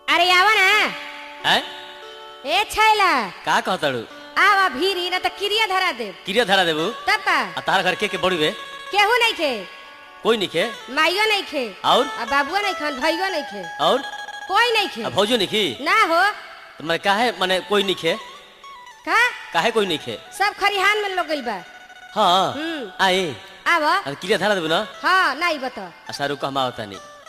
अरे आवा ना हैं ए छैला का कहताड़ू आवा भीरी ना त क्रिया धरा दे क्रिया धरा देबू तब का आ तार घर के बड़ुए केहू नहीं खे कोई नहीं खे माइयो नहीं खे और बाबुआ नहीं खान भाइयो नहीं खे और कोई नहीं खे भौजो नहीं खी ना हो तो मैं काहे माने कोई नहीं खे का काहे कोई नहीं खे सब खरिहान में लोग गइल बा हाँ आई आवा क्रिया धरा देबू ना हाँ नहीं बता सारू कहमा होता नहीं